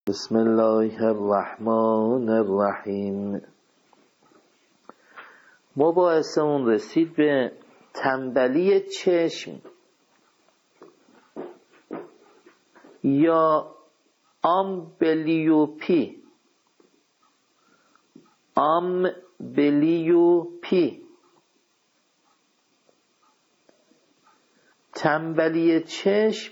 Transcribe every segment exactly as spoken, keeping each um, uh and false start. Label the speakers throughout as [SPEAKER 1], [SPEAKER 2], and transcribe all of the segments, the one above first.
[SPEAKER 1] بسم الله الرحمن الرحیم. مباحثمون رسید به تنبلی چشم یا آمبلیوپی. آمبلیوپی تنبلی چشم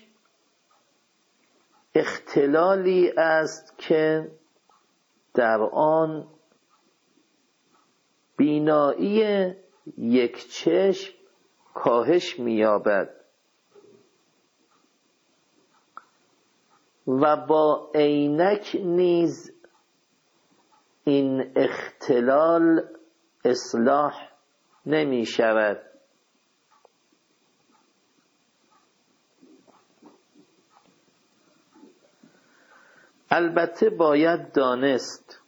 [SPEAKER 1] اختلالی است که در آن بینایی یک چشم کاهش می‌یابد و با عینک نیز این اختلال اصلاح نمی شود. البته باید دانست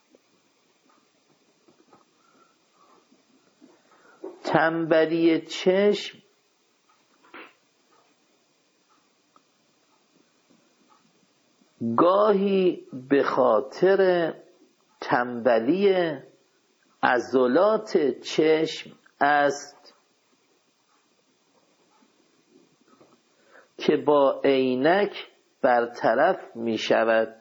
[SPEAKER 1] تنبلی چشم گاهی به خاطر تنبلی عضلات چشم است که با عینک برطرف می شود.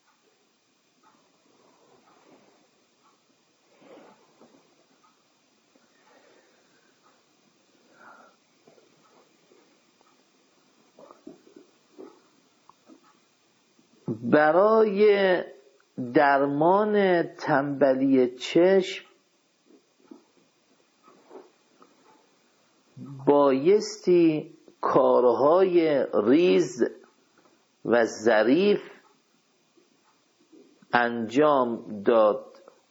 [SPEAKER 1] برای درمان تنبلی چشم بایستی کارهای ریز و ظریف انجام داد.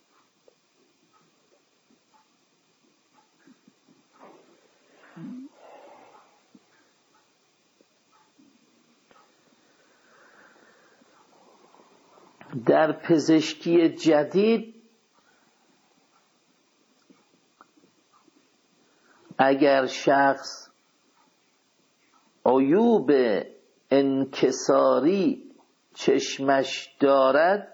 [SPEAKER 1] در پزشکی جدید اگر شخص عیوب انکساری چشمش دارد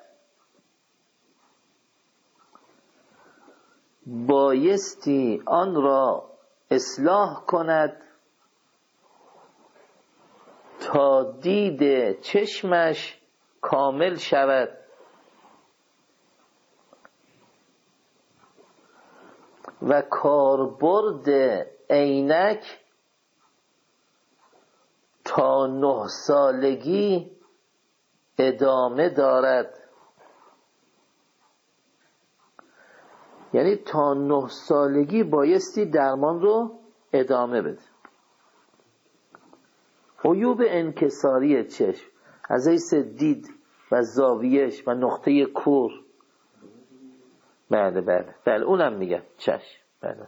[SPEAKER 1] بایستی آن را اصلاح کند تا دید چشمش کامل شود و کاربرد عینک تا نه سالگی ادامه دارد. یعنی تا نه سالگی بایستی درمان رو ادامه بده. عیوب انکساری چشم از حیث دید و زاویهش و نقطه کور، بله بله بله اونم میگم چشم. بله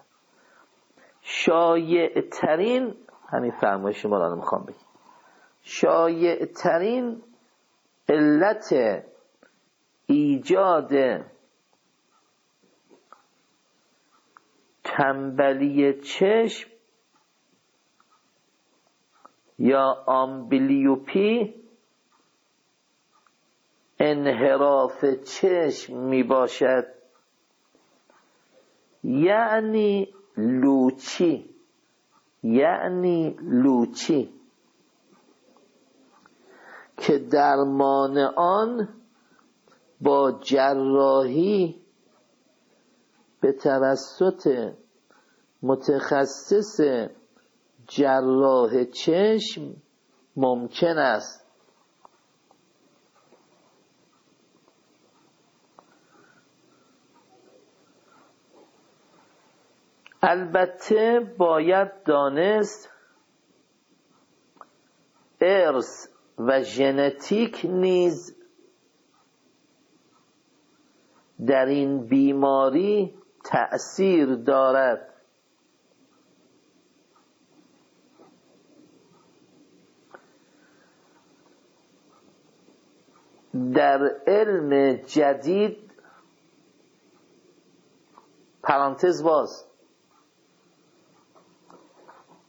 [SPEAKER 1] شایع ترین، همین فرمایش شما رو میخوام بگم، شایع ترین علت ایجاد تنبلی چشم یا آمبلیوپی انحراف چشم می باشد، یعنی لوچی یعنی لوچی که درمان آن با جراحی به توسط متخصص جراح چشم ممکن است. البته باید دانست ارث و ژنتیک نیز در این بیماری تأثیر دارد. در علم جدید پرانتز باز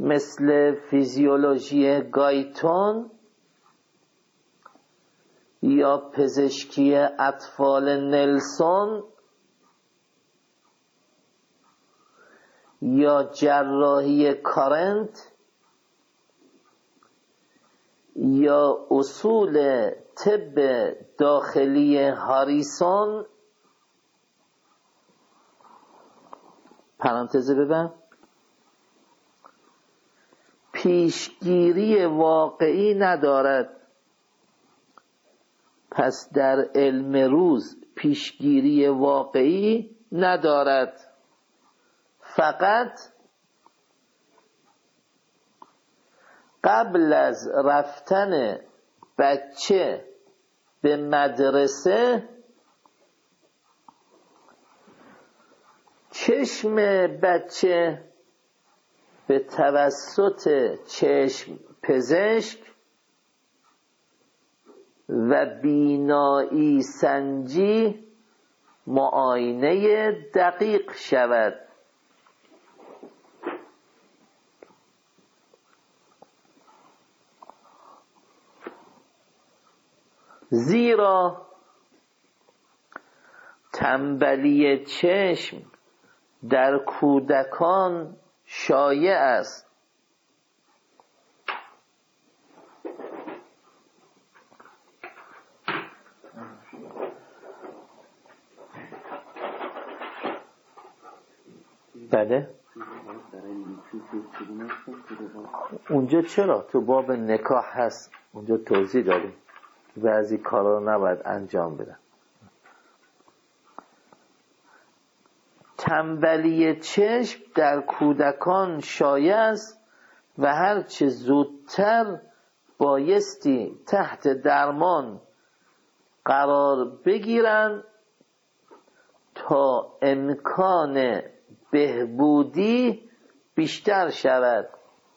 [SPEAKER 1] مثل فیزیولوژی گایتون یا پزشکی اطفال نلسون یا جراحی کارنت یا اصول طب داخلی هاریسون، پرانتز ببند، پیشگیری واقعی ندارد. پس در علم روز پیشگیری واقعی ندارد، فقط قبل از رفتن بچه به مدرسه چشم بچه به توسط چشم پزشک و بینایی سنجی معاینه دقیق شود. زیرا تنبلی چشم در کودکان شایع است. بله اونجا چرا تو باب نکاح هست، اونجا توضیح داریم بعضی کارا رو نباید انجام بدن. تنبلی چشم در کودکان شایع است و هرچه زودتر بایستی تحت درمان قرار بگیرن تا امکان بهبودی بیشتر شود.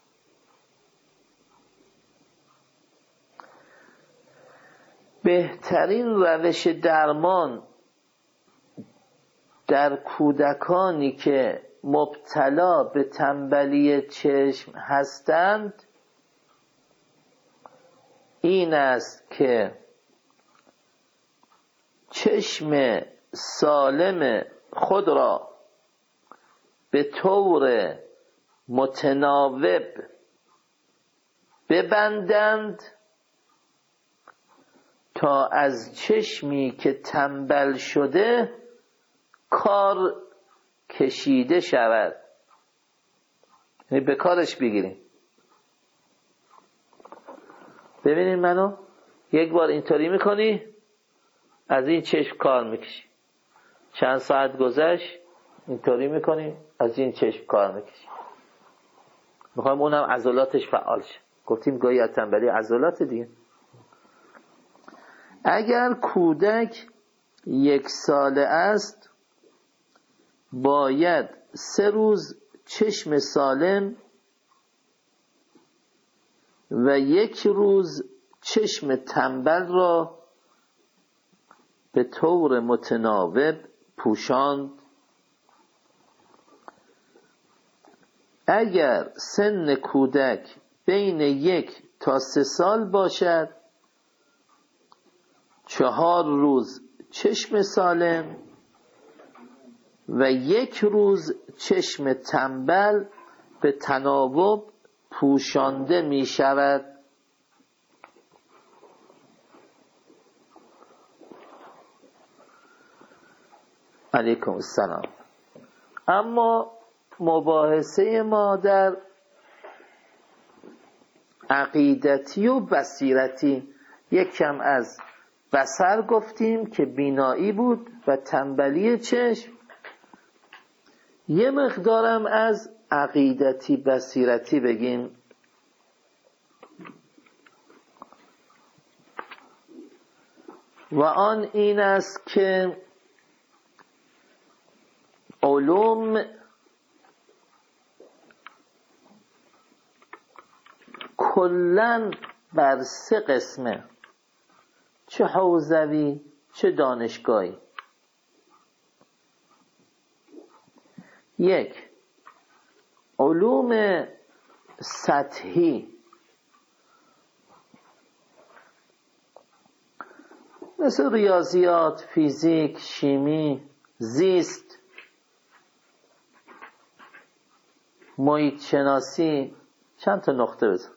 [SPEAKER 1] بهترین روش درمان در کودکانی که مبتلا به تنبلی چشم هستند این است که چشم سالم خود را به طور متناوب ببندند تا از چشمی که تنبل شده کار کشیده شود، یعنی به کارش بگیریم. ببینید منو یک بار اینطوری میکنی، از این چشم کار میکشی، چند ساعت گذشت اینطوری میکنی، از این چشم کار میکشی. میخوایم اونم عضلاتش فعال شه. گفتیم گاهی از تنبلی عضلات دیگه. اگر کودک یک ساله است باید سه روز چشم سالم و یک روز چشم تنبل را به طور متناوب پوشاند. اگر سن کودک بین یک تا سه سال باشد چهار روز چشم سالم و یک روز چشم تنبل به تناوب پوشانده می شود. علیکم السلام. اما مباحثه ما در عقیدتی و بصیرتی، یک کم از بصر گفتیم که بینایی بود و تنبلی چشم، یه مقدارم از عقیدتی بصیرتی بگیم. و آن این است که علوم کلن بر سه قسمه، چه حوزوی چه دانشگاهی. یک، علوم سطحی مثل ریاضیات، فیزیک، شیمی، زیست، محیط شناسی. چند تا نقطه بزن.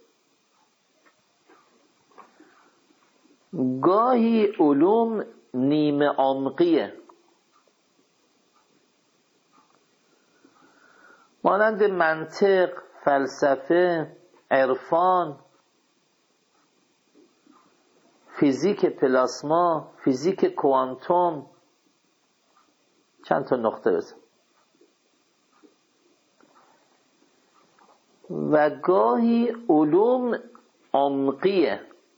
[SPEAKER 1] گاهی علوم نیمه عمقیه، مانند منطق، فلسفه، عرفان، فیزیک پلاسما، فیزیک کوانتوم. چند تا نقطه بزن. و گاهی علوم عمقیه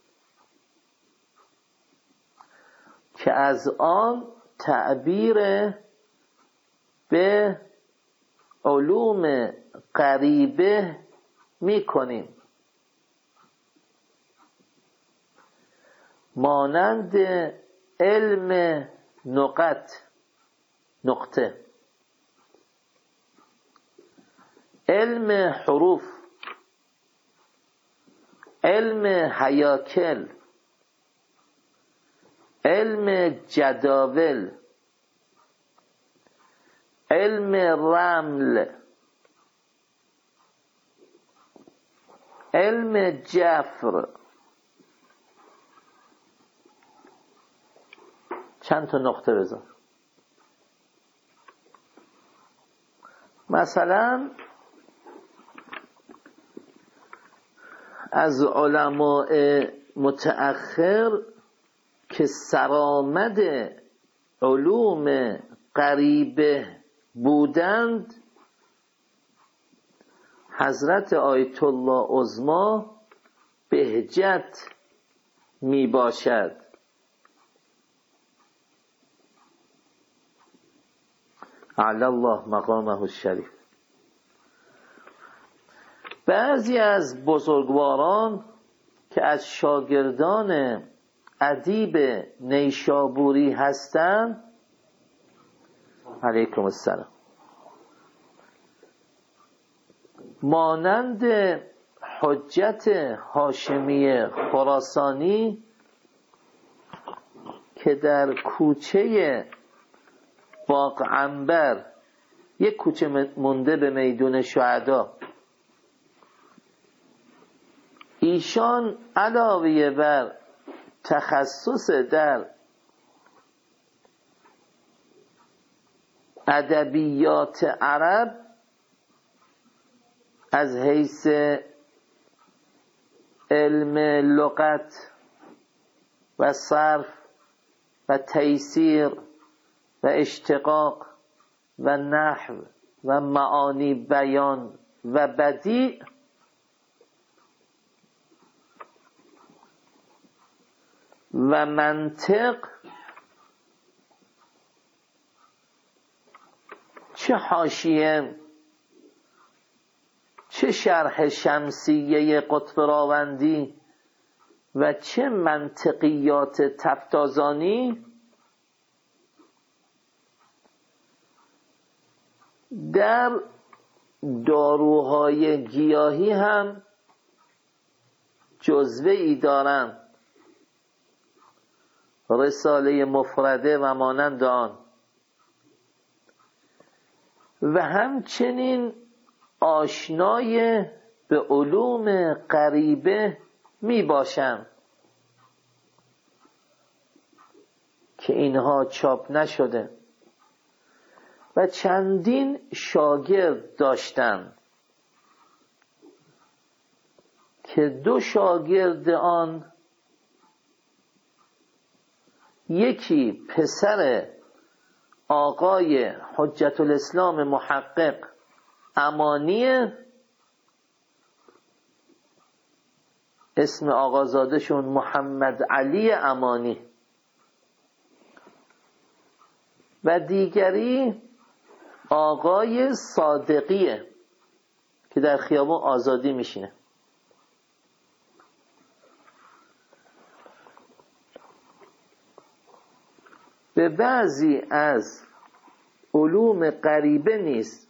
[SPEAKER 1] که از آن تعبیر به علوم غریبه می کنیم، مانند علم نقط، نقطه، علم حروف، علم هیاکل، علم جداول، علم رمل، علم جفر. چند تا نقطه بذار. مثلا از علماء متأخر که سرآمد علوم غریبه بودند، حضرت آیت الله عظمی بهجت می باشد. اعلی الله مقامه الشریف. بعضی از بزرگواران که از شاگردان ادیب نیشابوری هستند، علیکم السلام، مانند حجت هاشمی خراسانی که در کوچه باغ عنبر، یک کوچه مونده به میدون شهدا، ایشان علاوه بر تخصص در ادبیات عرب از حیث علم لغت و صرف و تیسیر و اشتقاق و نحو و معانی بیان و بدیع و منطق چه حاشیه، چه شرح شمسیه قطب راوندی و چه منطقیات تفتازانی در داروهای گیاهی هم جزوه ای دارند، رساله مفرده و مانند آن، و همچنین آشنای به علوم غریبه می باشند که اینها چاپ نشده و چندین شاگرد داشتند که دو شاگرد آن، یکی پسر آقای حجت الاسلام محقق امانیه، اسم آقازادشون محمد علی امانی، و دیگری آقای صادقیه که در خیابان آزادی میشینه. به بعضی از علوم غریبه نیز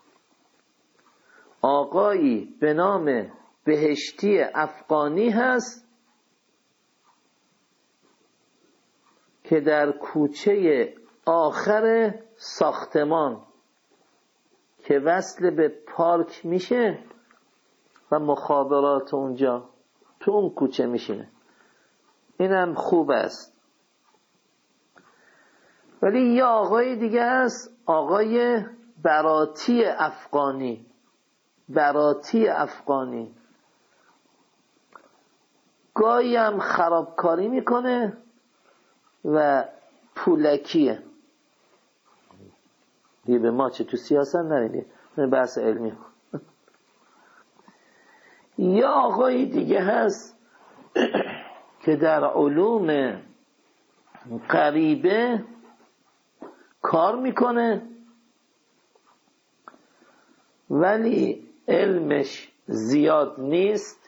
[SPEAKER 1] آقایی به نام بهشتی افغانی هست که در کوچه آخر ساختمان که وصل به پارک میشه و مخابرات اونجا تو اون کوچه میشینه. اینم خوب است. ولی یه آقای دیگه هست، آقای براتی افغانی. براتی افغانی گاهی هم خرابکاری میکنه و پولکیه. دیگه به ما چه تو سیاست نریدیم، بحث علمی. یا آقای دیگه هست که در علوم غریبه کار میکنه ولی علمش زیاد نیست،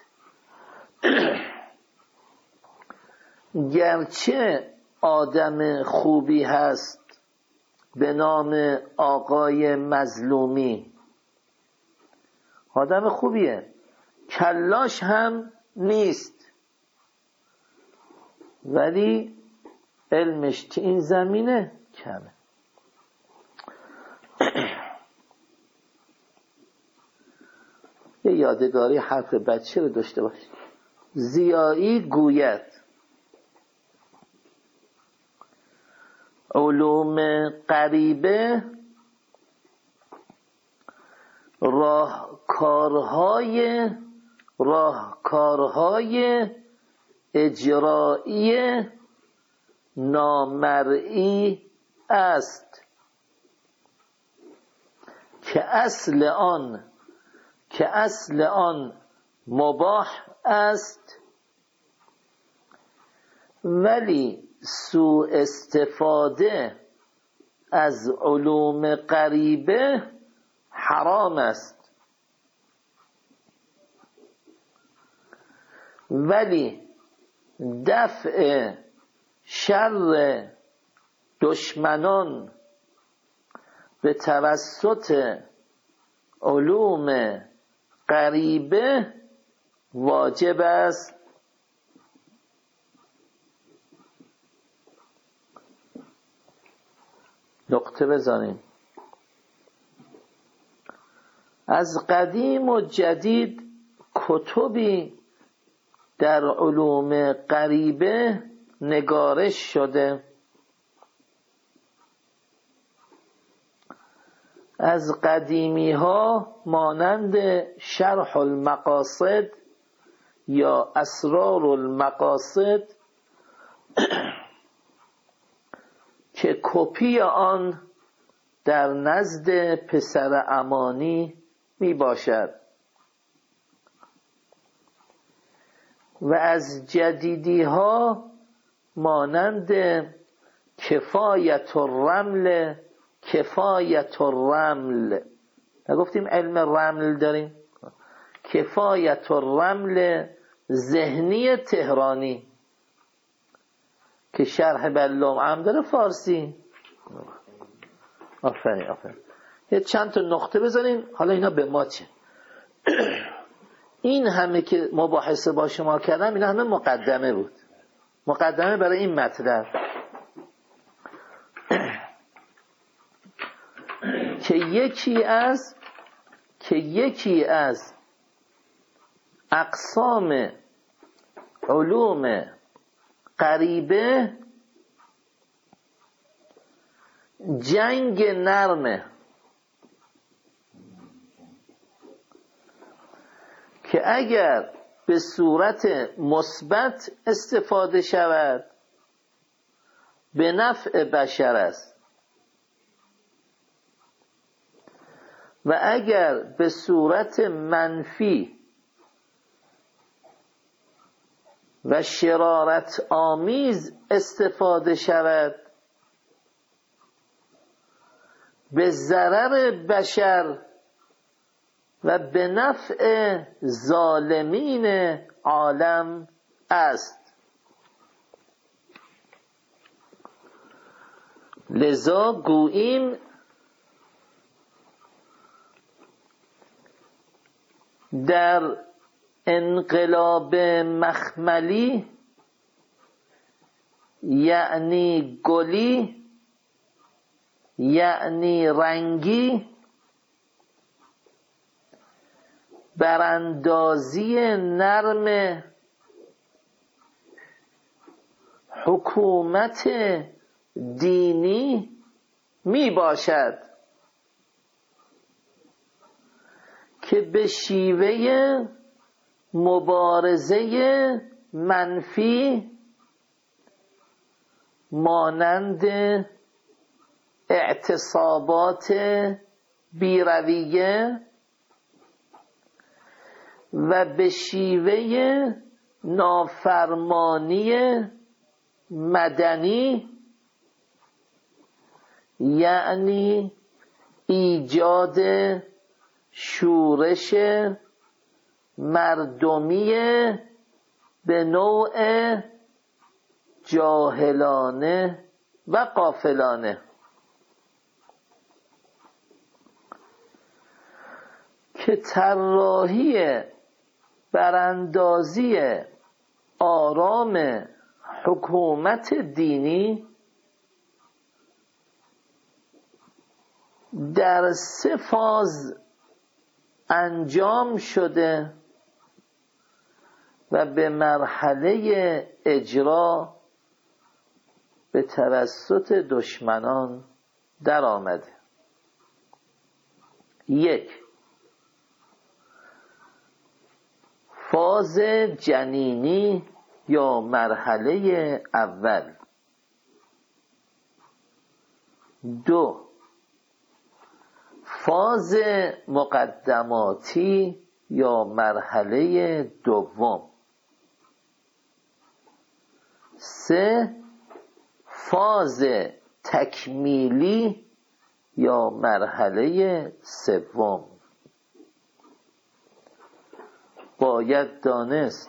[SPEAKER 1] گرچه آدم خوبی هست به نام آقای مظلومی، آدم خوبیه، کلاش هم نیست، ولی علمش تو این زمینه کمه. یه یادگاری حرف بچه رو داشته باشید. ضیایی گوید علوم غریبه راهکارهای راهکارهای اجرایی نامرئی است که اصل آن که اصل آن مباح است، ولی سوء استفاده از علوم غریبه حرام است. ولی دفع شر دشمنان به توسط علوم غریبه واجب است. نقطه بزنیم. از قدیم و جدید کتبی در علوم غریبه نگارش شده. از قدیمی ها مانند شرح المقاصد یا اسرار المقاصد که کپی آن در نزد پسر امانی می باشد و از جدیدی ها مانند کفایت الرمل کفایت الرمل، نگفتیم علم رمل داریم؟ کفایت الرمل ذهنی تهرانی که شرح بلوم هم داره فارسی. آفرین آفرین. یه چند تا نقطه بزنیم. حالا اینا به ما چه؟ این همه که مباحثه با شما کردم اینا همه مقدمه بود، مقدمه برای این مطلب که یکی از که یکی از اقسام علوم غریبه جنگ نرمه که اگر به صورت مثبت استفاده شود به نفع بشر است و اگر به صورت منفی و شرارت آمیز استفاده شود به ضرر بشر و به نفع ظالمین عالم است. لذا گوییم در انقلاب مخملی یعنی گلی، یعنی رنگی، براندازی نرم حکومت دینی می باشد که به شیوه مبارزه منفی مانند اعتصابات بیرویه و به شیوه نافرمانی مدنی، یعنی ایجاد شورش مردمی به نوع جاهلانه و غافلانه، که طراحی براندازی آرام حکومت دینی در سه فاز انجام شده و به مرحله اجرا به توسط دشمنان در آمده. یک، فاز جنینی یا مرحله اول. دو، فاز مقدماتی یا مرحله دوم. سه، فاز تکمیلی یا مرحله سوم. باید دانست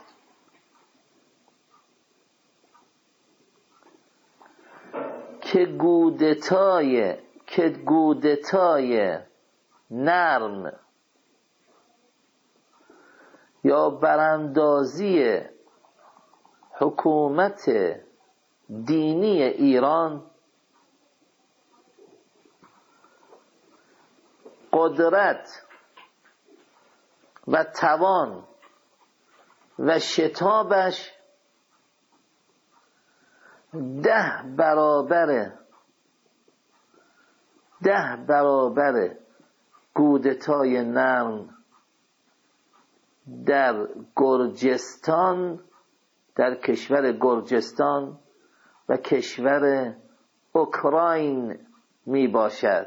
[SPEAKER 1] که گودتای که گودتای نرم یا براندازی حکومت دینی ایران قدرت و توان و شتابش ده برابر ده برابر کودتای نرم در گرجستان، در کشور گرجستان و کشور اوکراین می باشد.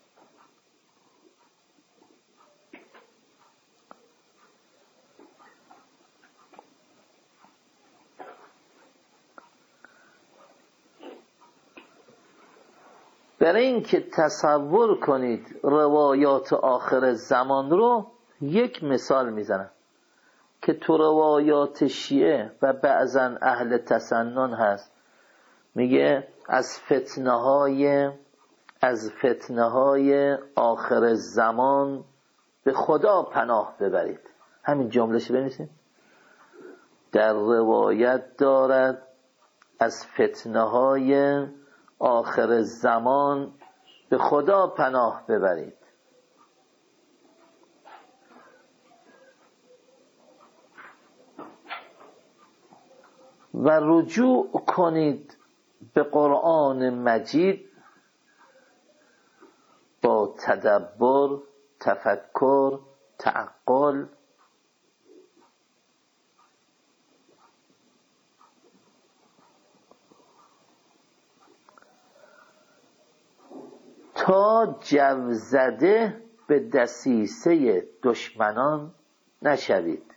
[SPEAKER 1] برای اینکه تصور کنید روایات آخر زمان رو، یک مثال میزنم که تو روایات شیعه و بعضا اهل تسنن هست. میگه از فتنه های از فتنه های آخر زمان به خدا پناه ببرید. همین جملهش بنویسید. در روایت دارد از فتنه های آخر زمان به خدا پناه ببرید. و رجوع کنید به قرآن مجید با تدبر، تفکر، تعقل تا جو زده به دسیسه دشمنان نشوید.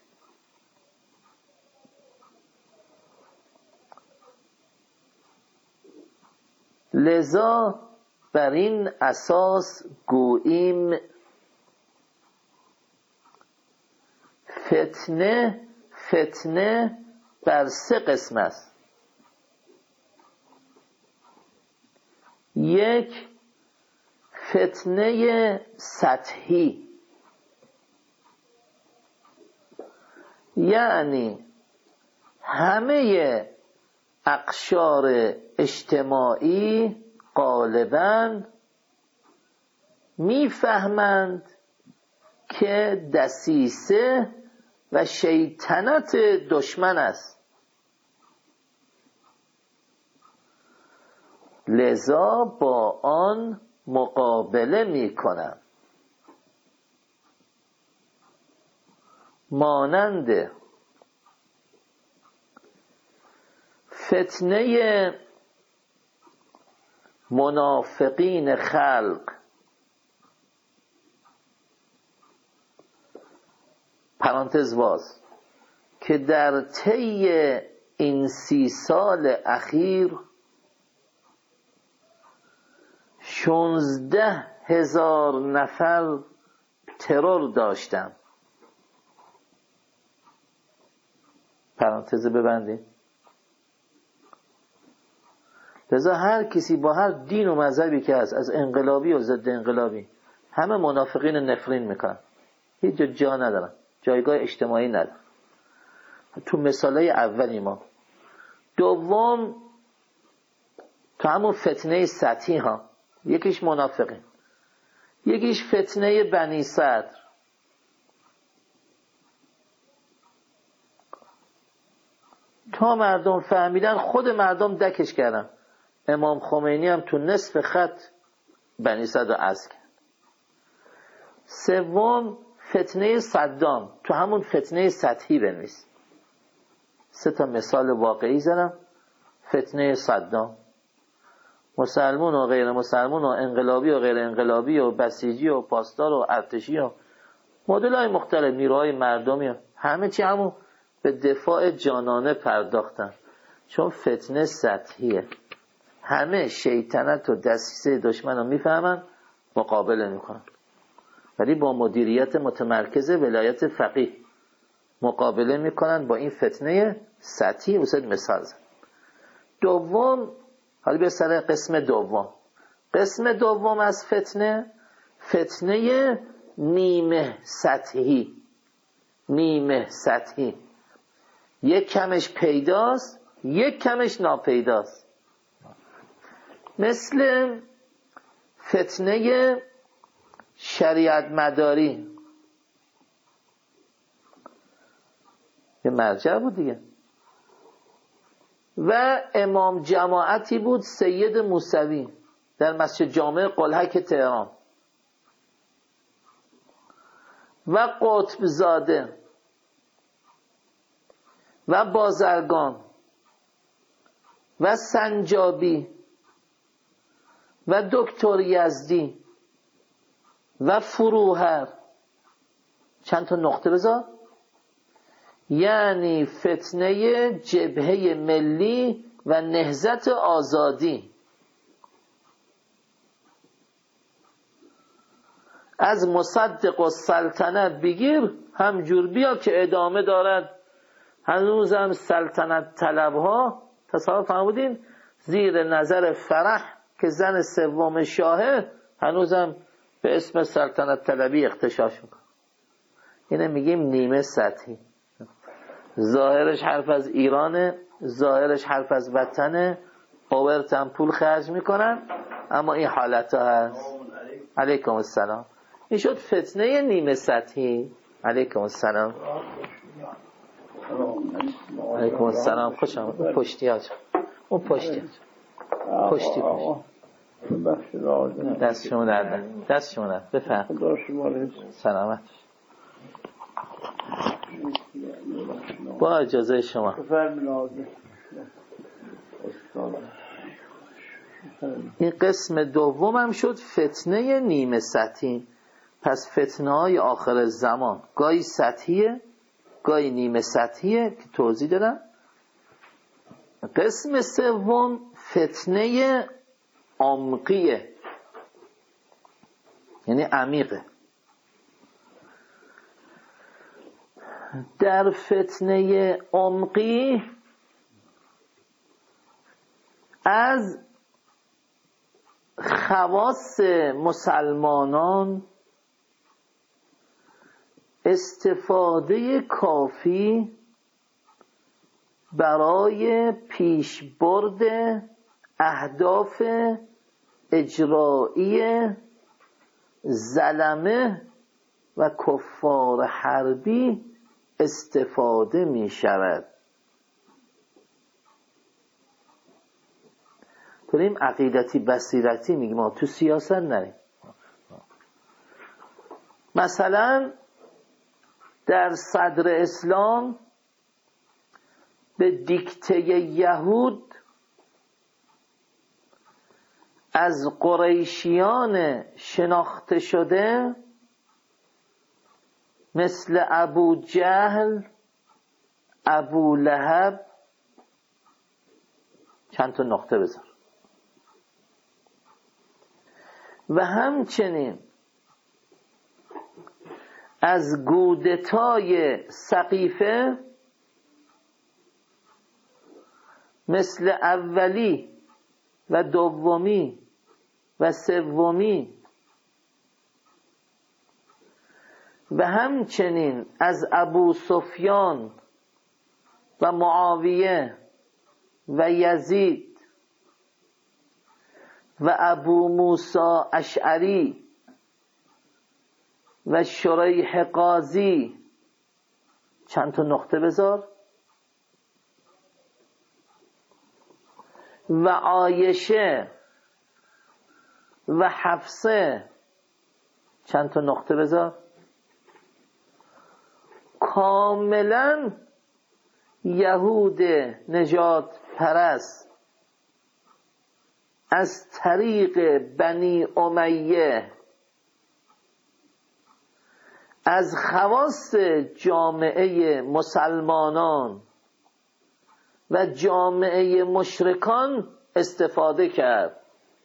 [SPEAKER 1] لذا بر این اساس گوییم فتنه فتنه بر سه قسم است. یک، فتنه سطحی، یعنی همه اقشار اجتماعی غالباً میفهمند که دسیسه و شیطنت دشمن است، لذا با آن مقابله میکنند. مانند فتنه منافقین خلق پرانتز باز که در طی این سی سال اخیر شانزده هزار نفر ترور داشتن. پرانتز ببندیم. لذا هر کسی با هر دین و مذهبی که هست، از انقلابی و ضد انقلابی، همه منافقین نفرین میکنن، هیچ جا جا ندارن، جایگاه اجتماعی ندارن. تو مثالای اولی ما. دوم، تو همون فتنه سطحی ها، یکیش منافقین، یکیش فتنه بنی صدر. تا مردم فهمیدن خود مردم دکش کردن. امام خمینی هم تو نصف خط بنی صدر رو عزل کرد. سوم، فتنه صدام، تو همون فتنه سطحی بنویس. سه تا مثال واقعی زدم. فتنه صدام، مسلمون و غیر مسلمون و انقلابی و غیر انقلابی و بسیجی و پاسدار و ارتشی و مدل های مختلف، نیروهای مردمی و همه چی همون به دفاع جانانه پرداختن، چون فتنه سطحیه. همه شیطنت و دسیسه دشمن رو میفهمن، مقابله میکنن، ولی با مدیریت متمرکز ولایت فقیه مقابله میکنن با این فتنه سطحی. اوسد مثال زن. دوم، حالا به سر قسم دوم. قسم دوم از فتنه، فتنه نیمه سطحی. نیمه سطحی، یک کمش پیداست، یک کمش ناپیداست. مثل فتنه شریعت مداری، یه مرجع بود دیگه، و امام جماعتی بود سید موسوی در مسجد جامع قلهک تهران، و قطب زاده و بازرگان و سنجابی و دکتر یزدی و فروهر. چند تا نقطه بذار. یعنی فتنه جبهه ملی و نهضت آزادی. از مصدق و سلطنت بگیر همجور بیا که ادامه دارد. هنوزم سلطنت طلب ها، تصور فرمودین، زیر نظر فرح که زن سوم شاهه، هنوزم به اسم سلطنت طلبی اختشاش میکنه. اینه میگیم نیمه سطحی. ظاهرش حرف از ایرانه، ظاهرش حرف از وطنه، اوورتن پول خرج میکنن، اما این حالت ها هست. علیکم السلام. این شد فتنه نیمه سطحی. علیکم السلام. علیکم السلام. خوش آمد. اون پشتی ها چون اون پشتی ها پشتی پشتی دست شما درده، دست شما درده. بفرم. سلامت. با اجازه شما. این قسم دوم هم شد فتنه نیمه سطحی. پس فتنه های آخر زمان گاهی سطحیه، گاهی نیمه سطحیه که توضیح دادم. قسم سوم فتنه عمقیه، یعنی عمیقه. در فتنه عمقی از خواص مسلمانان استفاده کافی برای پیشبرد اهداف اجرایی ظلمه و کفار حربی استفاده می شود. داریم عقیدتی بصیرتی میگیم، ما تو سیاست نریم. مثلا در صدر اسلام به دیکته یهود از قریشیان شناخته شده مثل ابو جهل، ابو لهب، چند تا نقطه بذار، و همچنین از گودتای سقیفه مثل اولی و دومی و سومی، و همچنین از ابو سفیان و معاویه و یزید و ابو موسی اشعری و شریح قاضی، چند تا نقطه بذار، و عایشه و حفصه، چند تا نقطه بذار، کاملا یهود نجات پرست از طریق بنی امیه از خواص جامعه مسلمانان و جامعه مشرکان استفاده کرد.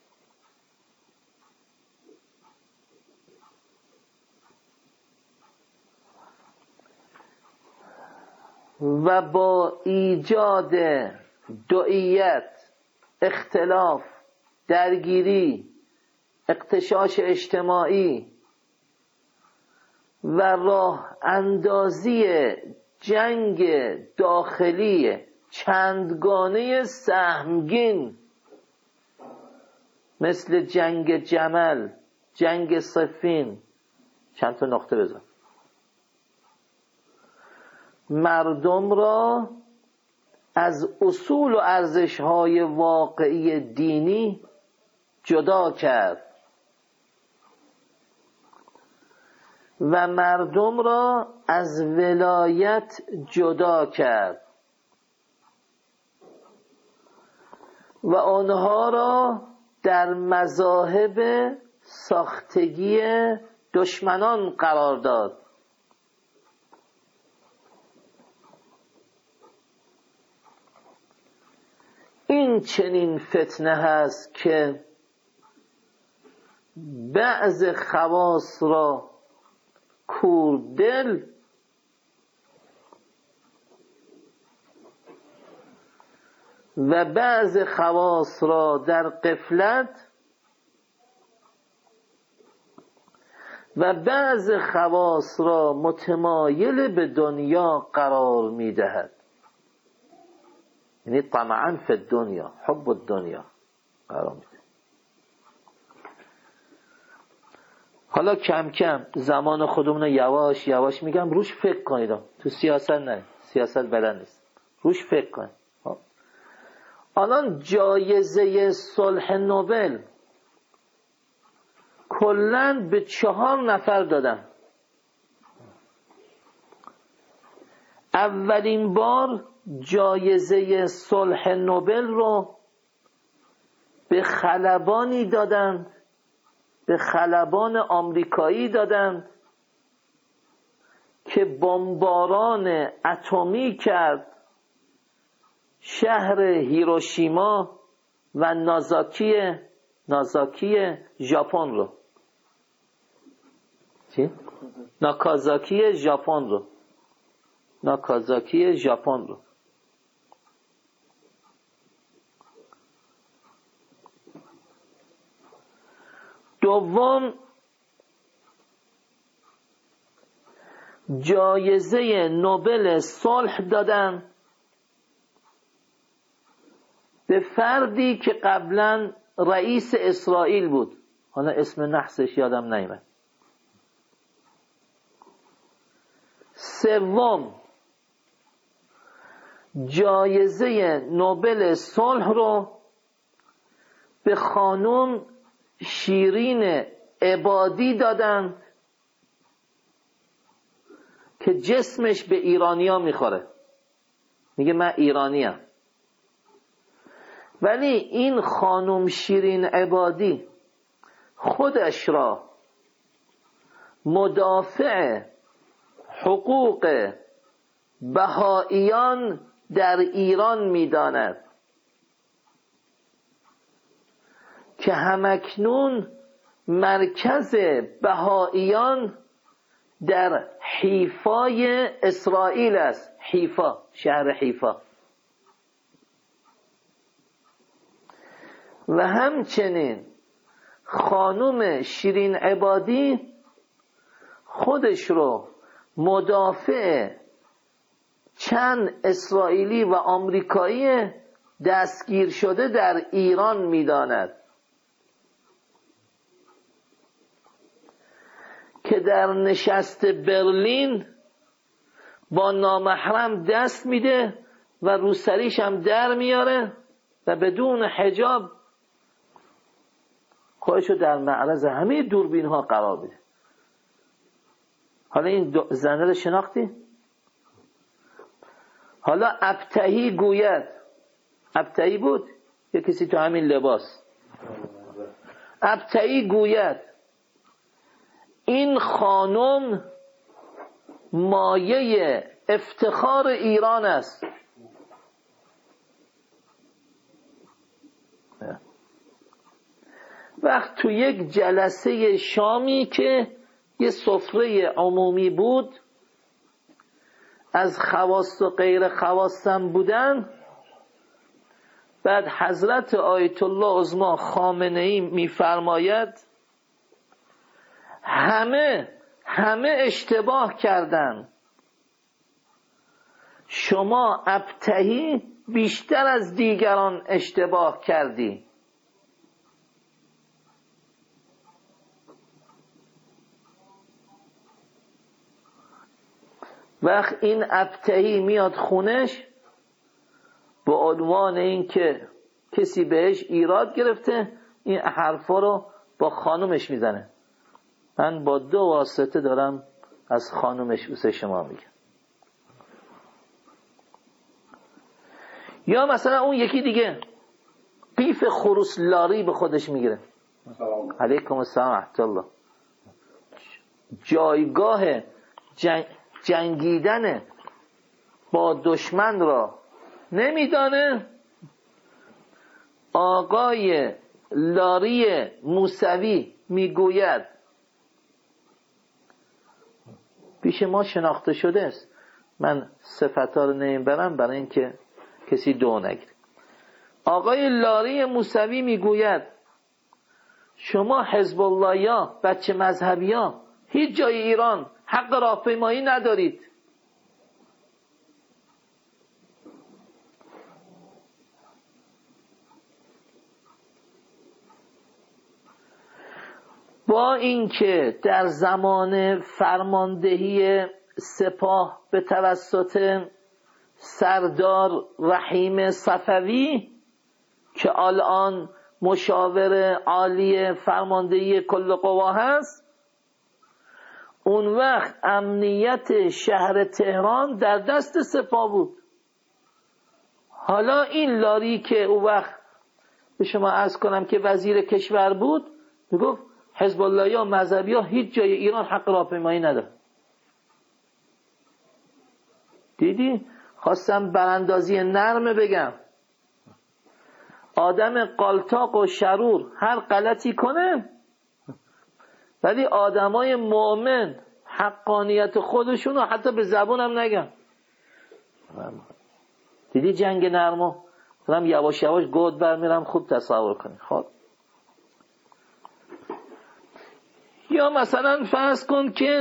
[SPEAKER 1] و با ایجاد دعیت، اختلاف، درگیری، اغتشاش اجتماعی و راه اندازی جنگ داخلی چندگانه سهمگین مثل جنگ جمل، جنگ صفین، چند تا نقطه بزن، مردم را از اصول و ارزش‌های واقعی دینی جدا کرد و مردم را از ولایت جدا کرد و آنها را در مذاهب ساختگی دشمنان قرار داد. این چنین فتنه هست که بعض خواص را کوردل و بعض خواص را در غفلت و بعض خواص را متمایل به دنیا قرار می دهد. یعنی طمعا فی الدنیا، حب الدنیا قرار می دهد. حالا کم کم زمان خودمون رو یواش یواش میگم روش فکر کنید. تو سیاست نه، سیاست بلد نیست، روش فکر کنید. الان جایزه صلح نوبل کلاً به چهار نفر دادن. اولین بار جایزه صلح نوبل رو به خلبانی دادند، به خلبان آمریکایی دادند که بمباران اتمی کرد شهر هیروشیما و نازاکی نازاکی ژاپن رو. چی؟ ناکازاکی ژاپن رو. ناکازاکی ژاپن رو. دوم جایزه نوبل صلح دادن فردی که قبلا رئیس اسرائیل بود، حالا اسم نحسش یادم نیامد. سوم، جایزه نوبل صلح رو به خانم شیرین عبادی دادن که جسمش به ایرانیا میخوره، میگه من ایرانیم. ولی این خانم شیرین عبادی خودش را مدافع حقوق بهائیان در ایران میداند که همکنون مرکز بهائیان در حیفای اسرائیل است. حیفا، شهر حیفا. و همچنین خانم شیرین عبادی خودش رو مدافع چند اسرائیلی و آمریکایی دستگیر شده در ایران میداند که در نشست برلین با نامحرم دست میده و روسریش هم در میاره و بدون حجاب خودشو در معرض همه دوربین ها قرار بده. حالا این زنه رو شناختی؟ حالا ابتهی گوید، ابتهی بود یه کسی تو همین لباس، ابتهی گوید این خانم مایه افتخار ایران است. وقت تو یک جلسه شامی که یه سفره عمومی بود، از خواص و غیر خواصم بودن، بعد حضرت آیت الله عظما خامنه‌ای میفرماید همه همه اشتباه کردن، شما ابتهی بیشتر از دیگران اشتباه کردی. وقت این ابتهی میاد خونش به عنوان این که کسی بهش ایراد گرفته، این حرفا رو با خانومش میزنه. من با دو واسطه دارم از خانومش واسه شما میگم. یا مثلا اون یکی دیگه قیف خروس لاری به خودش میگیره. علیکم السلام ورحمة الله. جایگاه جنگ جنگیدن با دشمن را نمیدانه. آقای لاری موسوی میگوید پیش ما شناخته شده است، من صفتا رو نمیبرم برای اینکه کسی دو نگیره. آقای لاری موسوی میگوید شما حزب الله یا بچه مذهبی ها هیچ جای ایران حق راهپیمایی ندارید. با اینکه در زمان فرماندهی سپاه به توسط سردار رحیم صفوی که الان مشاور عالی فرماندهی کل قوا هست، اون وقت امنیت شهر تهران در دست سپاه بود. حالا این لاری که اون وقت به شما عرض کنم که وزیر کشور بود میگفت حزب الله یا مذهبی ها هیچ جای ایران حق راهپیمایی نداره. دیدی؟ خواستم براندازی نرم بگم. آدم قالتاق و شرور هر غلطی کنه، ولی آدمای مؤمن حقانیت خودشونو حتی به زبون هم نگن. دیدی جنگ نرمو دارم یواش یواش گود برمیرم، خوب تصور کنی. خب یا مثلا فرض کن که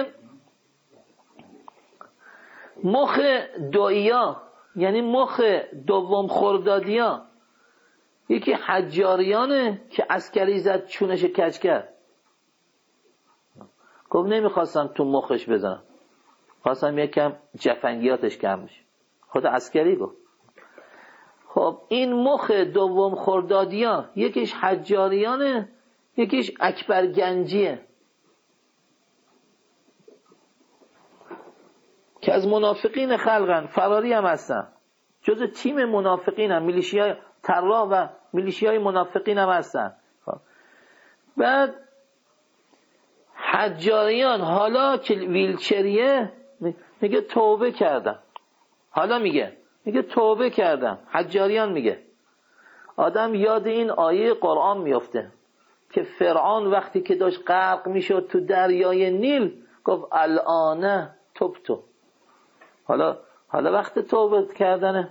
[SPEAKER 1] مخ دوئیا، یعنی مخ دوم خردادیا یکی حجاریانه که عسکری زد چونش کج کرد، گفت نمیخواستم تو مخش بزنم، خواستم یکم جفنگیاتش کم بشه. خود عسکری گفت. خب این مخ دوم خردادیان یکیش حجاریانه، یکیش اکبر گنجیه که از منافقین خلقن، فراری هم هستن، جز تیم منافقین هم، میلیشیای طراح و میلیشیای منافقین هم هستن. بعد حجاریان حالا که ویلچریه میگه توبه کردم، حالا میگه میگه توبه کردم. حجاریان میگه آدم یاد این آیه قرآن میفته که فرعون وقتی که داشت غرق میشد تو دریای نیل گفت الان توبتو، حالا حالا وقت توبه کردنه.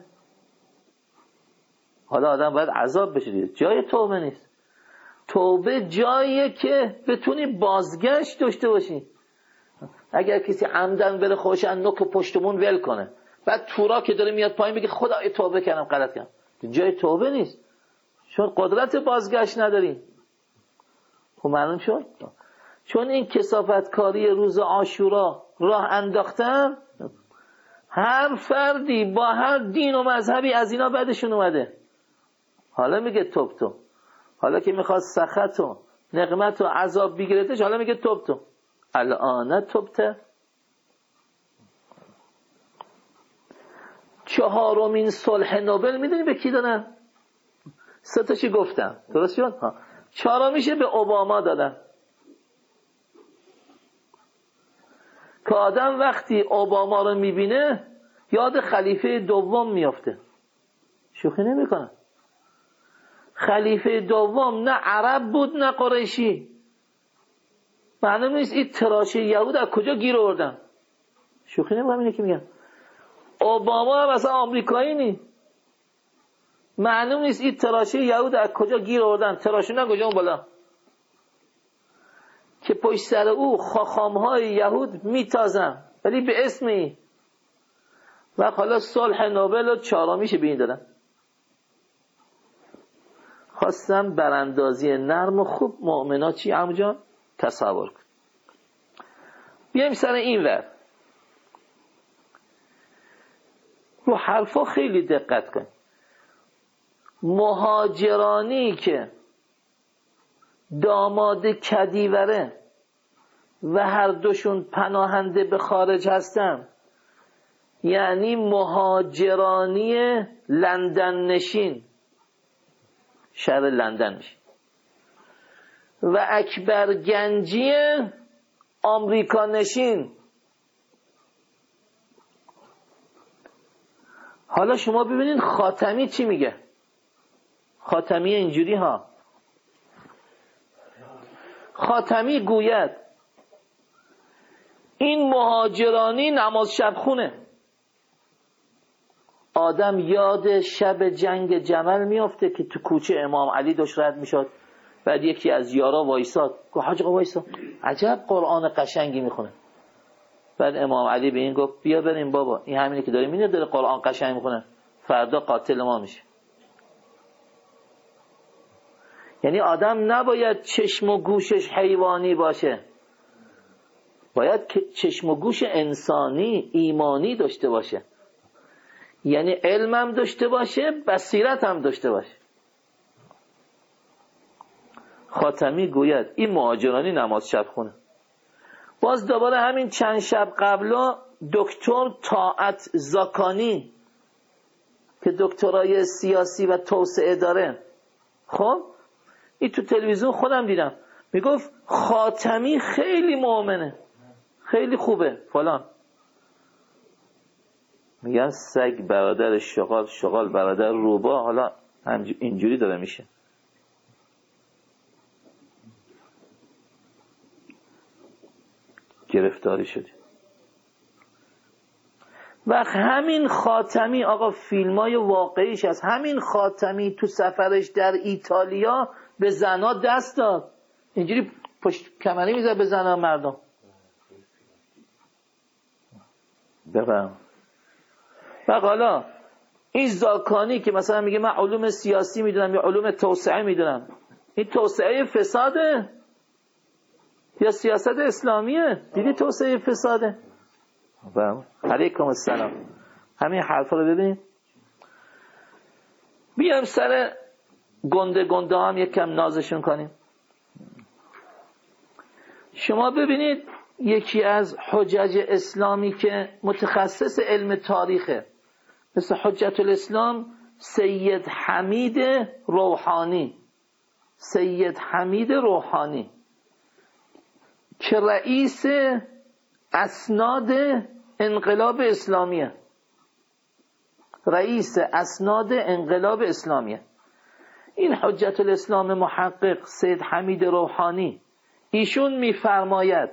[SPEAKER 1] حالا آدم باید عذاب بشه دیگه، جای توبه نیست. توبه جاییه که بتونی بازگشت داشته باشی. اگر کسی عمدن بره خوش نوک پشتمون ول کنه، بعد تورا که داره میاد پایین بگه خدا توبه کردم غلط کردم، جای توبه نیست، چون قدرت بازگشت نداریم. خب معلوم شد؟ چون این کثافتکاری روز عاشورا راه انداختن، هر فردی با هر دین و مذهبی از اینا بعدشون اومده. حالا میگه توب تو، حالا که میخواد سخط و نقمت و عذاب بگیرتش، حالا میگه توب تو، الان توبته. چهارمین صلح نوبل میدونی به کی دادن؟ سه تاشی گفتم، درست شد؟ ها. چهارمیشه به اوباما دادن که آدم وقتی اوباما رو میبینه یاد خلیفه دوم میافته. شوخی نمیکنه. خلیفه دوم نه عرب بود نه قریشی، معلوم نیست این تراشه یهود از کجا گیر آوردن. شوخی نمیکنم اینه که میگم. اوباما هم اصلا آمریکایی نی، معلوم نیست این تراشه یهود از کجا گیر آوردن. تراشون کجا اون بالا که پشت سر او خاخامهای یهود میتازن، ولی به اسم این. و حالا صلح نوبل و چهارمیشه به این دادن. خواستم براندازی نرم و خوب مؤمنا چی عمو جان تصور کن. بیایم سر این ور رو حرفا خیلی دقت کن. مهاجرانی که داماد کدیوره و هر دوشون پناهنده به خارج هستن، یعنی مهاجرانی لندن نشین، شهر لندن میشه، و اکبر گنجی آمریکا نشین. حالا شما ببینید خاتمی چی میگه. خاتمی اینجوری ها، خاتمی گوید این مهاجرانی نماز شب خونه. آدم یاد شب جنگ جمل میافته که تو کوچه امام علی داشت رد میشد، بعد یکی از یارا وایساد گفت حاج آقا وایسا، عجب قرآن قشنگی میخونه. بعد امام علی به این گفت بیا بریم بابا، این همینه که داره میینه داره قرآن قشنگ میخونه، فردا قاتل ما میشه. یعنی آدم نباید چشم و گوشش حیوانی باشه، باید چشم و گوش انسانی ایمانی داشته باشه، یعنی علم هم داشته باشه، بصیرت هم داشته باشه. خاتمی گوید این مهاجرانی نماز شب خونه. باز دوباره همین چند شب قبلا دکتر طاعت زاکانی که دکترای سیاسی و توسعه داره، خب این تو تلویزیون خودم دیدم، میگفت خاتمی خیلی مؤمنه، خیلی خوبه فلان. میگن سگ برادر شغال، شغال برادر روبا، حالا اینجوری داره میشه. گرفتاری شدی. و همین خاتمی آقا فیلمای واقعیش از همین خاتمی تو سفرش در ایتالیا به زنا دست داد، اینجوری پشت کمری میزد به زنا مردم. بفهم. و حالا این زاکانی که مثلا میگه من علوم سیاسی میدونم یا علوم توسعه میدونم، این توسعه فساده یا سیاست اسلامیه؟ دیدی توسعه فساده؟ علیکم السلام. همین حرفا رو ببینید. بیام سر گنده گنده هم یک کم نازشون کنیم. شما ببینید یکی از حجج اسلامی که متخصص علم تاریخه، مثل حجت الاسلام سید حمید روحانی، سید حمید روحانی که رئیس اسناد انقلاب اسلامیه، رئیس اسناد انقلاب اسلامیه. این حجت الاسلام محقق سید حمید روحانی ایشون میفرماید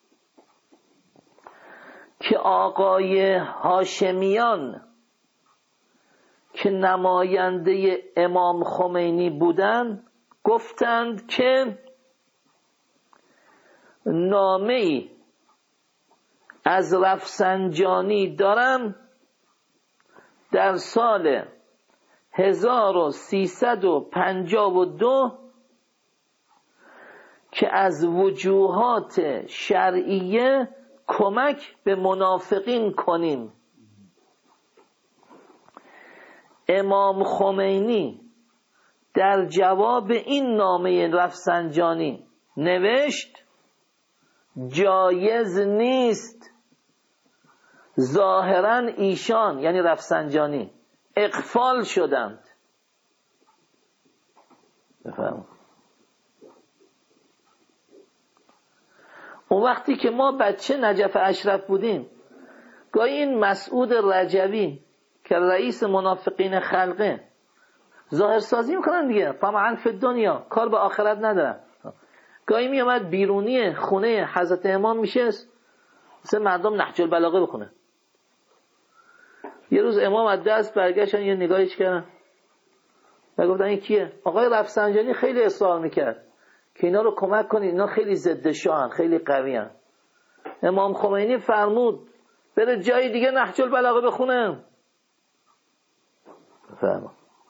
[SPEAKER 1] که آقای هاشمیان که نماینده امام خمینی بودند گفتند که نامه‌ای از رفسنجانی دارم در سال هزار و سیصد و پنجاه و دو که از وجوهات شرعیه کمک به منافقین کنیم. امام خمینی در جواب این نامه رفسنجانی نوشت جایز نیست. ظاهرا ایشان یعنی رفسنجانی اغفال شدند. بفهم. اون وقتی که ما بچه نجف اشرف بودیم، گاهی این مسعود رجوی که رئیس منافقین خلقه ظاهر سازی میکنن دیگه، طمعا فی دنیا، کار به آخرت ندارن. گاهی میامد بیرونی خونه حضرت امام میشه مثل مردم نهج البلاغه بخونه. یه روز امام از دست برگشتن یه نگاهیش کردن و گفتن این کیه؟ آقای رفسنجانی خیلی اصرار میکرد که اینا رو کمک کنید، اینا خیلی ضد شاهن، خیلی قوی هن. امام خمینی فرمود بره جای دیگه نهج البلاغه بخونه. بفرما.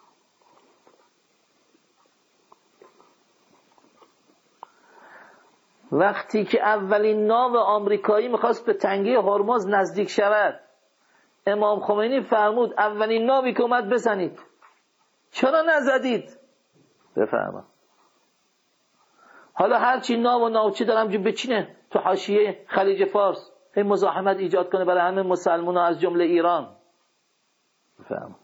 [SPEAKER 1] وقتی که اولین ناو آمریکایی میخواست به تنگه هرمز نزدیک شود، امام خمینی فرمود اولین ناوی که اومد بزنید. چرا نزدید؟ بفرما. حالا هرچی ناو و ناوچی دارم جو بچینه تو حاشیه خلیج فارس، هی مزاحمت ایجاد کنه برای همه مسلمان ها از جمله ایران. بفرما.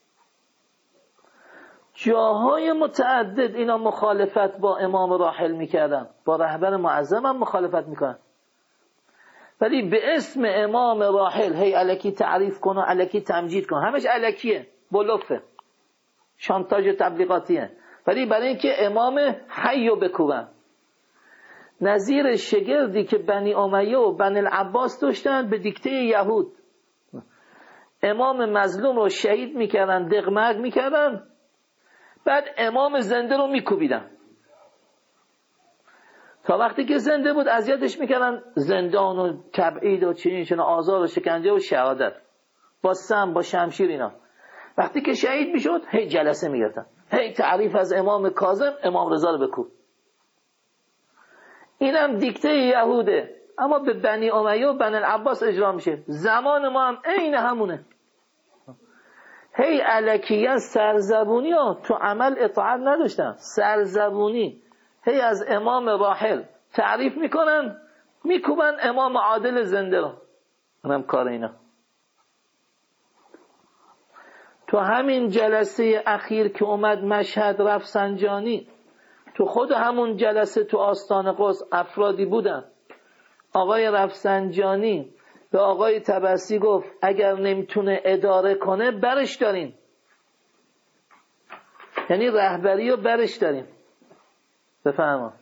[SPEAKER 1] جاهای متعدد اینا مخالفت با امام راحل میکردن، با رهبر معظم هم مخالفت میکنن، ولی به اسم امام راحل هی الکی تعریف کن و الکی تمجید کن، همش الکیه، بلوفه، شانتاژ تبلیغاتیه، ولی برای اینکه امام حیو بکوبن. نظیر شگردی که بنی امیه و بنی العباس داشتن به دیکته یهود، امام مظلوم رو شهید میکردن، دغمگ میکردن، بعد امام زنده رو میکوبیدن. تا وقتی که زنده بود اذیتش میکردن، زندان و تبعید و چنین چنین آزار و شکنجه و شهادت با سم با شمشیر اینا. وقتی که شهید میشد هی جلسه میگرفتن، هی تعریف از امام کاظم، امام رضا رو بکوب. اینم دیکته یهوده، اما به بنی امیه و بنی العباس اجرا میشه. زمان ما هم عین همونه، هی الکیه سرزبونی ها تو عمل اطاعت نداشتن، سرزبونی هی از امام راحل تعریف میکنن، میکوبن امام عادل زنده رو. اونم کار اینا. تو همین جلسه اخیر که اومد مشهد رفسنجانی، تو خود همون جلسه تو آستان قدس افرادی بودن. آقای رفسنجانی به آقای طبسی گفت اگر نمیتونه اداره کنه برش داریم، یعنی رهبری رو برش داریم. بفهمم.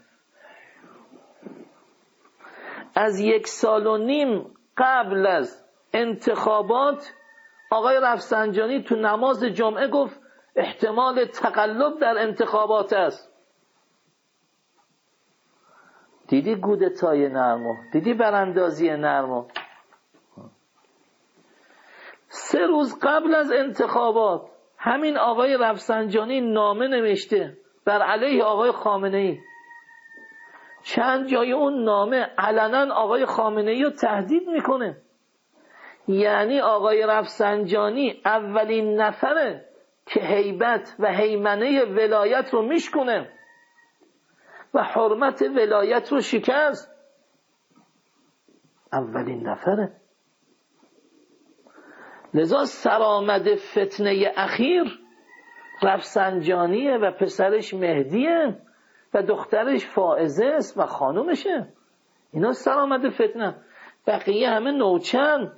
[SPEAKER 1] از یک سال و نیم قبل از انتخابات آقای رفسنجانی تو نماز جمعه گفت احتمال تقلب در انتخابات است. دیدی گودتای نرمو، دیدی براندازی نرمو. سه روز قبل از انتخابات همین آقای رفسنجانی نامه نوشته بر علیه آقای خامنه‌ای. چند جای اون نامه علنا آقای خامنه‌ای رو تهدید میکنه. یعنی آقای رفسنجانی اولین نفره که هیبت و هیمنه ولایت رو میشکنه و حرمت ولایت رو شکست. اولین نفره. لذا سرآمد فتنه اخیر رفسنجانیه و پسرش مهدیه و دخترش فائزه است و خانومشه. اینا سرآمد فتنه. بقیه همه نوچن.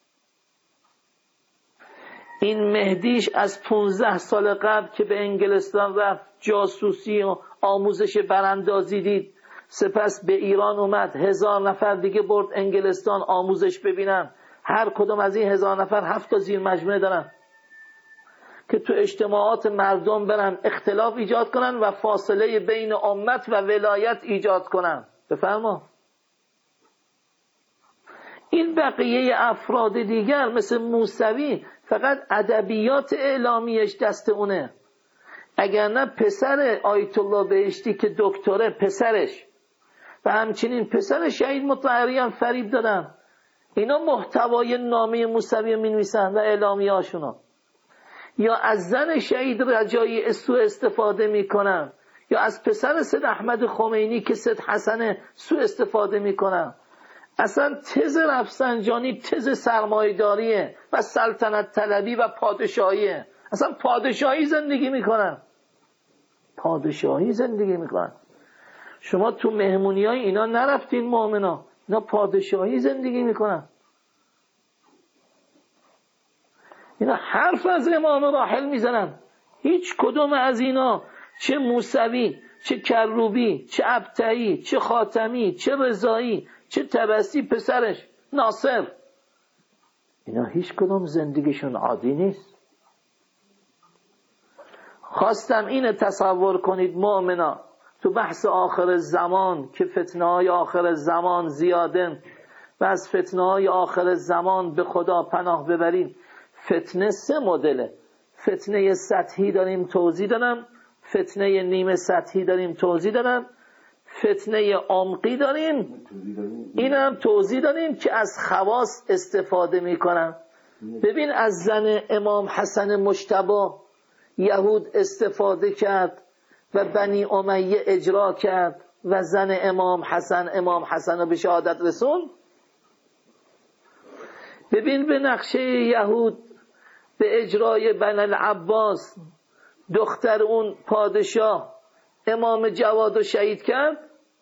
[SPEAKER 1] این مهدیش از پونزده سال قبل که به انگلستان رفت جاسوسی و آموزش براندازی دید، سپس به ایران اومد، هزار نفر دیگه برد انگلستان آموزش ببینن. هر کدوم از این هزار نفر هفت تا زیر مجموعه دارن که تو اجتماعات مردم برن اختلاف ایجاد کنن و فاصله بین امت و ولایت ایجاد کنن. بفرما. این بقیه افراد دیگر مثل موسوی فقط ادبیات اعلامیش دست اونه. اگر نه پسر آیت الله بهشتی که دکتره، پسرش و همچنین پسر شهید مطهری هم فریب دادن. اینا محتوای نامه موسوی می نویسن و اعلامیه هاشونا. یا از زن شهید رجایی سوء استفاده میکنن، یا از پسر سید احمد خمینی که سید حسن سوء استفاده میکنن. اصلا تز رفسنجانی تز سرمایه‌داریه و سلطنت طلبی و پادشاهیه. اصلا پادشاهی زندگی میکنن، پادشاهی زندگی میکنن. شما تو مهمونی های اینا نرفتین مؤمنا، اینا پادشاهی زندگی میکنن. اینا حرف از امام راحل میزنن. هیچ کدوم از اینا، چه موسوی، چه کروبی، چه ابطحی، چه خاتمی، چه رضایی، چه طبسی پسرش ناصر، اینا هیچ کدوم زندگیشون عادی نیست. خواستم اینو تصور کنید مؤمنا، تو بحث آخر زمان که فتنه های آخر زمان زیاده و از فتنه های آخر زمان به خدا پناه ببرید. فتنه سه مدله. فتنه سطحی داریم توضیح دادم، فتنه نیمه سطحی داریم توضیح دادم، فتنه عمقی داریم اینم توضیح دادیم که از خواص استفاده میکنن. ببین از زن امام حسن مجتبی یهود استفاده کرد و بنی امیه اجرا کرد و زن امام حسن امام حسن رو به شهادت رسون. ببین به نقشه یهود به اجرای بن العباس دختر اون پادشاه امام جواد رو شهید کرد.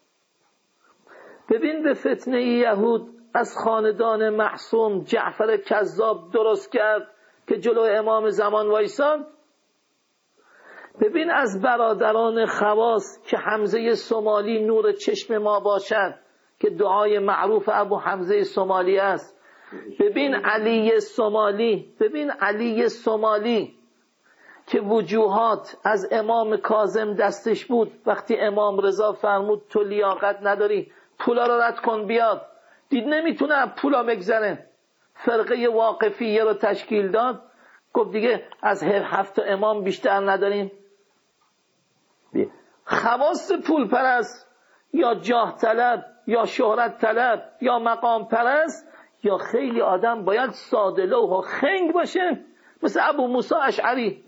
[SPEAKER 1] ببین به فتنه یهود از خاندان معصوم جعفر کذاب درست کرد که جلو امام زمان وایساد. ببین از برادران خواص که حمزه صومالی نور چشم ما باشد که دعای معروف ابو حمزه صومالی است. ببین علی صومالی، ببین علی صومالی که وجوهات از امام کاظم دستش بود. وقتی امام رضا فرمود تو لیاقت نداری، پولا رو رد کن بیاد، دید نمیتونه از پولا بگذره، فرقه واقفیه رو تشکیل داد. گفت دیگه از هر هفت امام بیشتر نداریم. خواص پول پرست یا جاه طلب یا شهرت طلب یا مقام پرست یا خیلی آدم باید ساده لوح و خنگ باشه مثل ابو موسی اشعری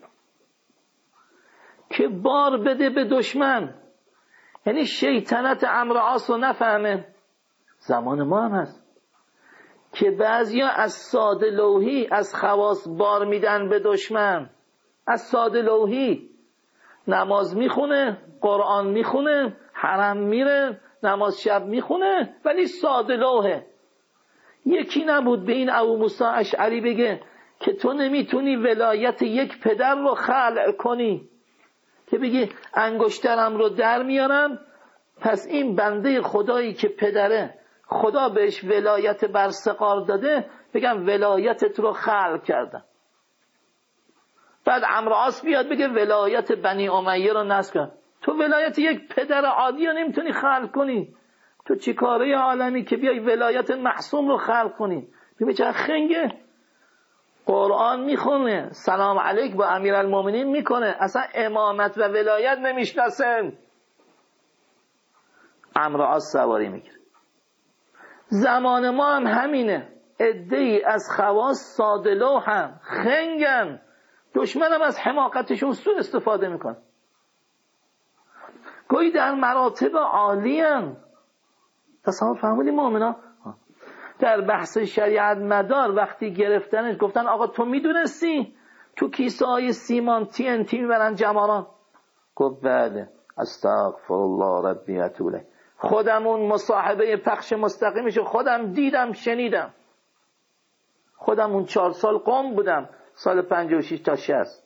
[SPEAKER 1] که بار بده به دشمن، یعنی شیطنت عمرو عاص رو نفهمه. زمان ما هم هست که بعضیا از ساده لوحی از خواص بار میدن به دشمن. از ساده لوحی نماز میخونه، قرآن میخونه، حرم میره، نماز شب میخونه، ولی ساده لوحه. یکی نبود به این ابو موسی اشعری بگه که تو نمیتونی ولایت یک پدر رو خلع کنی، که بگی انگشترم رو در میارم، پس این بنده خدایی که پدره خدا بهش ولایت بر سقار داده، بگم ولایتت رو خلع کردم. بعد عمرو عاص بیاد بگه ولایت بنی امیه رو نسخ کن. تو ولایت یک پدر عادی رو نمیتونی خلق کنی، تو چی کاره عالمی که بیای ولایت معصوم رو خلق کنی؟ ببین چه خنگه. قرآن میخونه، سلام علیک با امیرالمومنین میکنه، اصلا امامت و ولایت نمیشناسن. عمرو عاص سواری میگیره. زمان ما هم همینه، عده‌ای از خواص ساده لوحن، خنگن، دشمنم از حماقتشون سوء استفاده میکنه. گویی در مراتب عالی هم تصور فهمیدی مؤمنا؟ در بحث شریعت مدار وقتی گرفتنش گفتن آقا تو میدونستی تو کیسه های سیمان تی ان تی میبرن جماران؟ گفت بله. استغفر الله ربی و اتوب الیه. خودم اون مصاحبه پخش مستقیمشو خودم دیدم شنیدم. خودم اون چهار سال قم بودم، سال پنجاه و شش تا شصت.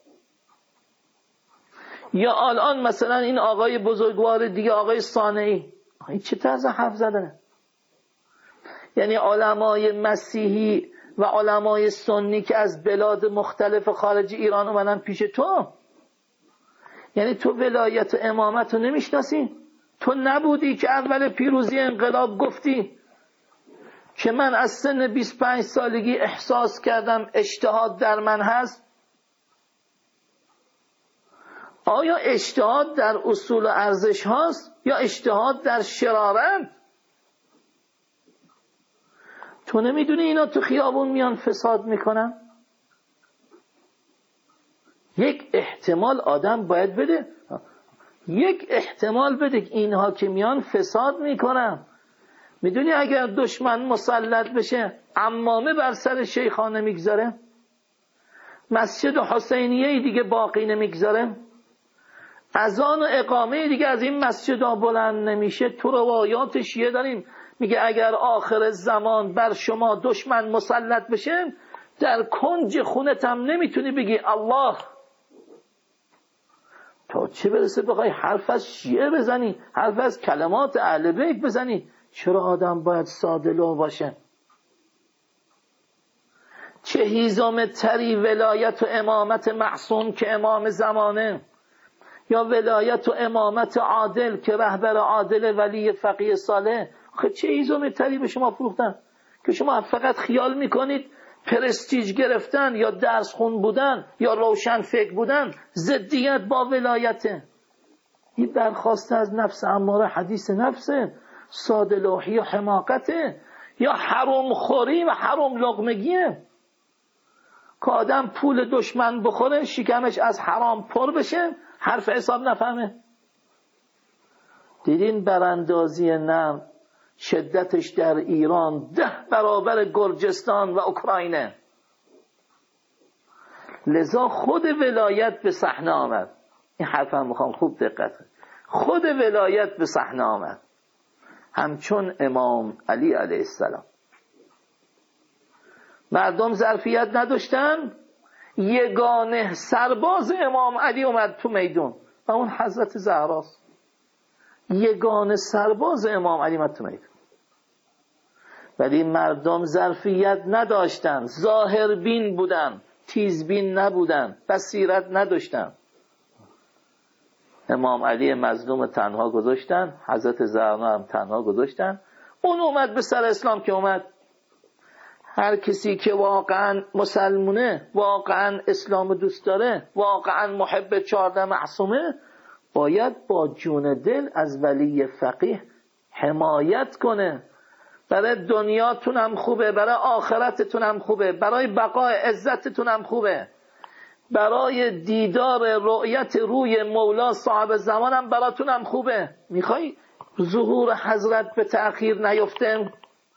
[SPEAKER 1] یا الان مثلا این آقای بزرگوار دیگه، آقای صانعی، این چه طرز حرف زدنه؟ یعنی علمای مسیحی و علمای سنی که از بلاد مختلف خارج ایران اومدن پیش تو، یعنی تو ولایت و امامت رو نمیشناسی؟ تو نبودی که اول پیروزی انقلاب گفتی که من از سن بیست و پنج سالگی احساس کردم اجتهاد در من هست؟ آیا اجتهاد در اصول و ارزش هاست یا اجتهاد در شرارت؟ تو نمیدونی اینا تو خیابون میان فساد میکنن؟ یک احتمال آدم باید بده، یک احتمال بده اینها که میان فساد میکنن. میدونی اگر دشمن مسلط بشه عمامه بر سر شیخانه میگذاره، مسجد حسینیه دیگه باقی نمیگذاره، اذان و اقامه دیگه از این مسجدها بلند نمیشه. تو روایات شیعه داریم میگه اگر آخر زمان بر شما دشمن مسلط بشه در کنج خونت هم نمیتونی بگی الله. تا چه برسه بخوای حرف از شیعه بزنی، حرف از کلمات اهل بیت بزنی؟ چرا آدم باید ساده لوح باشه؟ چه هیزم تری ولایت و امامت معصوم که امام زمانه، یا ولایت و امامت عادل که رهبر عادل ولی فقیه صالح. خب چه هیزم تری به شما فروختن که شما فقط خیال میکنید پرستیج گرفتن یا درس خون بودن یا روشن فکر بودن ضدیت با ولایته. این درخواست از نفس اماره، حدیث نفسه، ساده لوحی و حماقته، یا حرام خوری و حرام لقمگیه که آدم پول دشمن بخوره شکمش از حرام پر بشه حرف حساب نفهمه. دیدین براندازی نم شدتش در ایران ده برابر گرجستان و اوکراینه. لذا خود ولایت به صحنه آمد. این حرف هم میخوام خوب دقت کنید. خود ولایت به صحنه آمد همچون امام علی علیه السلام. مردم ظرفیت نداشتن، یگانه سرباز امام علی اومد تو میدون و اون حضرت زهراست. یگانه سرباز امام علی اومد تو میدون، ولی مردم ظرفیت نداشتن، ظاهر بین بودن، تیزبین نبودن، بصیرت نداشتن. امام علی مظلوم تنها گذاشتن، حضرت زهرا هم تنها گذاشتن. اون اومد به سر اسلام که اومد. هر کسی که واقعا مسلمونه، واقعا اسلام دوست داره، واقعا محب چهارده معصومه، باید با جون دل از ولی فقیه حمایت کنه. برای دنیاتون هم خوبه، برای آخرتتون هم خوبه، برای بقای عزتتون هم خوبه، برای دیدار رؤیت روی مولا صاحب زمان هم براتون هم خوبه. میخوای ظهور حضرت به تأخیر نیفته؟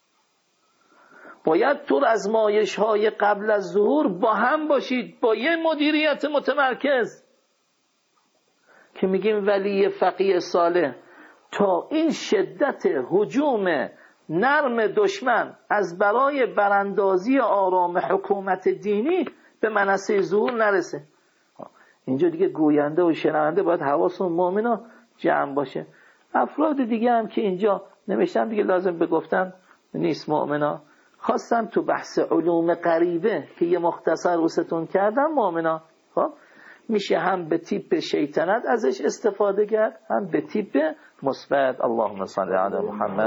[SPEAKER 1] باید تو آزمایش های قبل از ظهور با هم باشید، با یه مدیریت متمرکز که میگیم ولی فقیه صالح تا این شدت هجوم نرم دشمن از برای براندازی آرام حکومت دینی به منصه ظهور نرسه. اینجا دیگه گوینده و شنونده باید حواسون مؤمنا جمع باشه. افراد دیگه هم که اینجا نوشتم دیگه لازم بگفتم نیست مؤمنا. خواستم تو بحث علوم غریبه که یه مختصر وستون کردم مؤمنا، خب میشه هم به تیپ شیطنت ازش استفاده کرد، هم به تیپ مثبت. اللهم صل علی محمد.